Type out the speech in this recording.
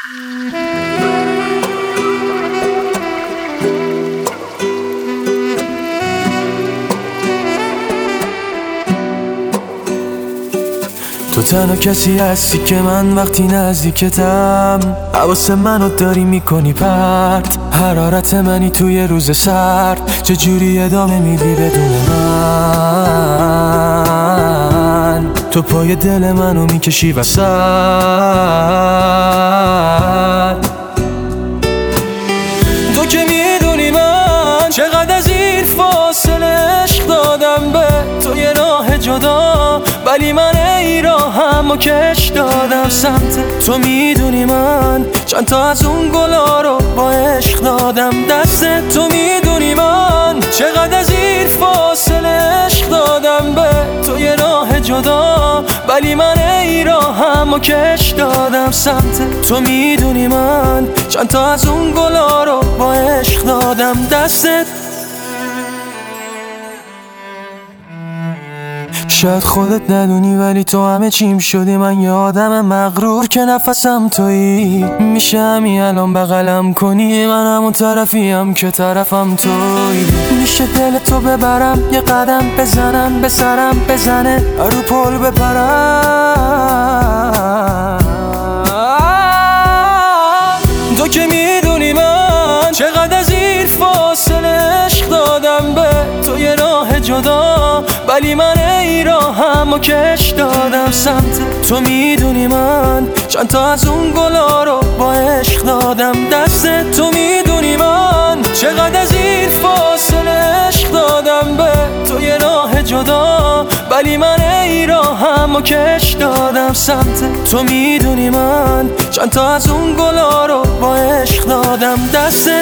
تو تنها کسی هستی که من وقتی نزدیکتم حواس منو داری میکنی پرت. حرارت منی توی روز سرد، چجوری ادامه میدی بدون من؟ تو پای دل منو میکشی وسط. تو که میدونی من چقدر از این فاصله عشق دادم به تو یه راه جدا، ولی من ای راهم و کش دادم سمت تو. میدونی من چند تا از اون گلا رو با عشق دادم دست تو. میدونی من چقدر از این فاصله عشق دادم به تو یه راه جدا، ولی من ای راهم و کش دادم سمت تو. میدونی من چند تا از اون گلا رو با عشق دادم دستت. شاید خودت ندونی ولی تو همه چیم شدی. من یه آدم مغرور که نفسم تویی. میشه همین الان بغلم کنی، من همون طرفیم که طرفم تویی. میشه دل تو ببرم، یه قدم بزنم، به سرم بزنه، رو پل بپرم. تو که میدونی من چقدر از این فاصله عشق دادم به تو یه راه جدا، ولی من ای راهم و کش دادم سمت تو. میدونی من چند تا از اون گلا رو با عشق دادم دست تو. میدونی من چقدر از این فاصله عشق دادم به تو یه راه جدا، ولی من ای راهم و کش دادم سمت تو. میدونی من چند تا از اون گلا رو با عشق دادم دست